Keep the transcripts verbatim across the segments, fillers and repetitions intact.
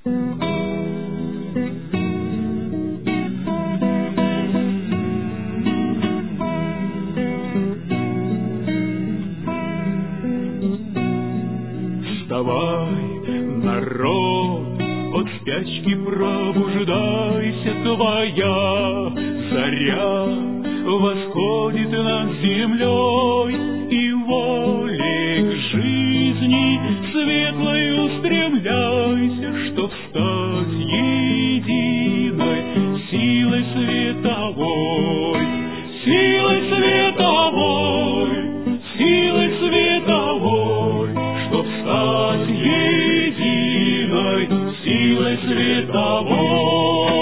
Вставай, народ, от спячки пробуждайся, твоя заря восходит над землей, и волей к жизни светлой устремляйся, чтоб стать единой силой световой, силой световой, силой световой, чтоб стать единой силой световой.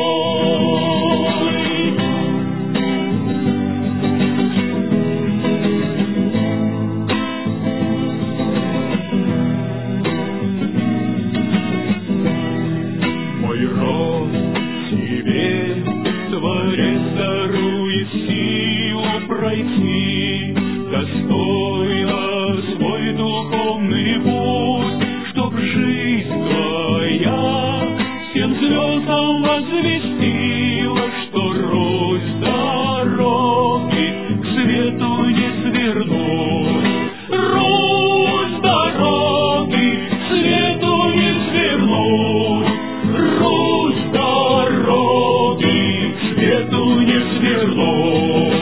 Мой род тебе, Творец, дарует силу пройти достойно свой духовный путь, чтоб жизнь твоя всем звездам возвестила, что рось дороги к свету не свернуть, рось дороги к свету не свернуть, рось дороги к свету не свернуть.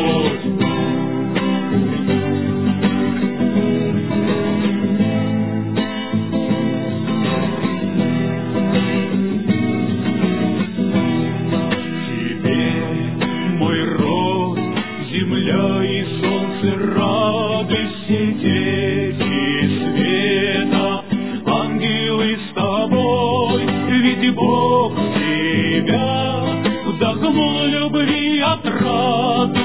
Земля и солнце, радуйся, дети света, ангелы с тобой, ведь Бог в тебя вдохнул любви, отрады